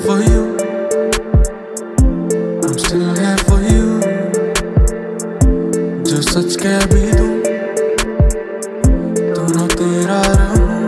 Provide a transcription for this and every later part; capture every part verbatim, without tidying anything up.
for you, I'm still here for you. जो सच कह भी दूं दोनों तेरा रहूं।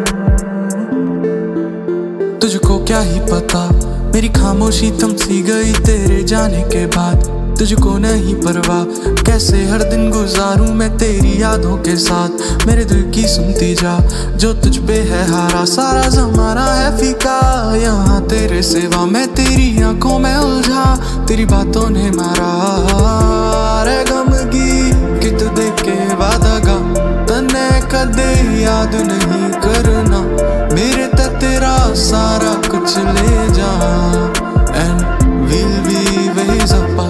तुझको क्या ही पता मेरी खामोशी थम सी गई तेरे जाने के बाद। तुझको नहीं परवाह कैसे हर दिन गुजारूं मैं तेरी यादों के साथ। मेरे दिल की सुनती जा जो तुझ पे है हारा, सारा जमाना है फीका यहाँ तेरे सिवा। मैं तेरी आंखों में उलझा तेरी बातों ने मारा रे गमगी कि तू देख के वादागा तने कदे याद नहीं करना। मेरे ते तेरा सारा कुछ ले जा and we'll be ways apart।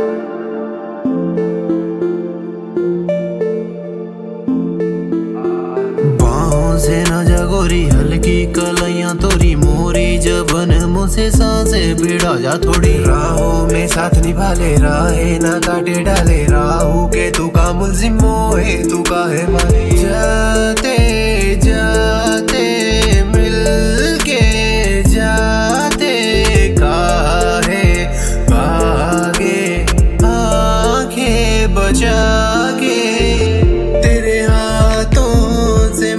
से न जगोरी हल्की कलाइयां तोरी मोरी जबन मुझसे सांसें भिड़ा जा थोड़ी। राहों में साथ निभा ले राहे ना काटे डाले राहू के तू का मुलजिम मोहे तू का है माने। जाते जाते मिल के जाते काहे भागे आंखें बचा के तेरे हाथों से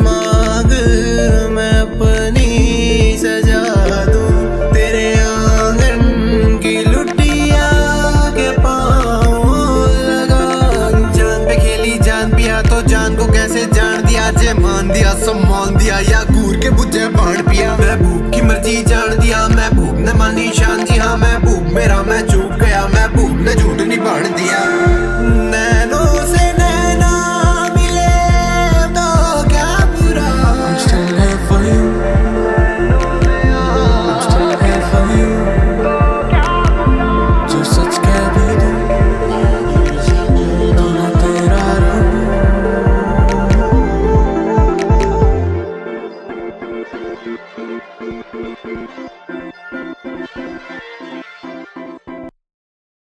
मान दिया सम्मान दिया या घूर के बुझे बाण पिया। महबूब की मर्जी जान दिया महबूब ने मानी शान जी हाँ महबूब मेरा मैं चूक गया महबूब ने झूठ नहीं बांध दिया। नैनों से नैना मिले तो क्या बुरा। I'm still here for you, I'm still here for you। जो सच कह भी दूं दोनों तेरा रहूं।